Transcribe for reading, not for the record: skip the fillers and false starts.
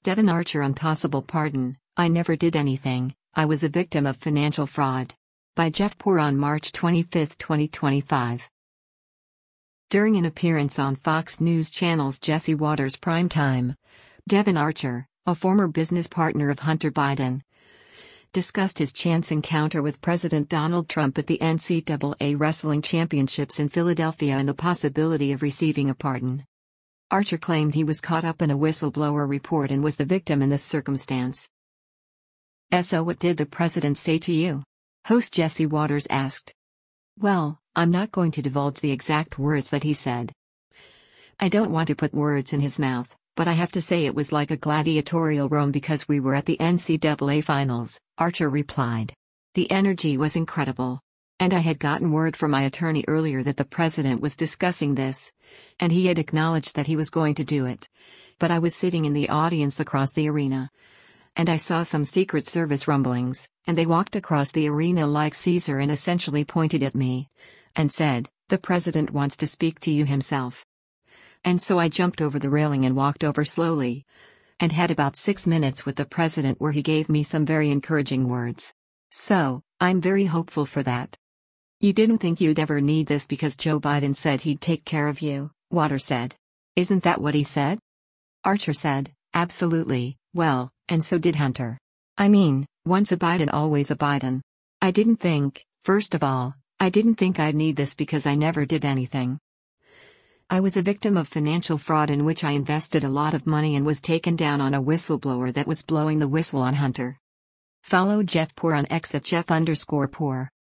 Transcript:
Devon Archer on possible pardon. I never did anything, I was a victim of financial fraud. By Jeff Poor on March 25, 2025. During an appearance on Fox News Channel's Jesse Watters Primetime, Devon Archer, a former business partner of Hunter Biden, discussed his chance encounter with President Donald Trump at the NCAA Wrestling Championships in Philadelphia and the possibility of receiving a pardon. Archer claimed he was caught up in a whistleblower report and was the victim in this circumstance. So what did the president say to you? Host Jesse Watters asked. Well, I'm not going to divulge the exact words that he said. I don't want to put words in his mouth, but I have to say it was like a gladiatorial Rome because we were at the NCAA finals, Archer replied. The energy was incredible. And I had gotten word from my attorney earlier that the president was discussing this, and he had acknowledged that he was going to do it. But I was sitting in the audience across the arena, and I saw some Secret Service rumblings, and they walked across the arena like Caesar and essentially pointed at me and said, "The president wants to speak to you himself." And so I jumped over the railing and walked over slowly, and had about 6 minutes with the president where he gave me some very encouraging words. So, I'm very hopeful for that. You didn't think you'd ever need this because Joe Biden said he'd take care of you, Watters said. Isn't that what he said? Archer said, absolutely, well, and so did Hunter. I mean, once a Biden always a Biden. I didn't think, first of all, I didn't think I'd need this because I never did anything. I was a victim of financial fraud in which I invested a lot of money and was taken down on a whistleblower that was blowing the whistle on Hunter. Follow Jeff Poor on X at Jeff_Poor.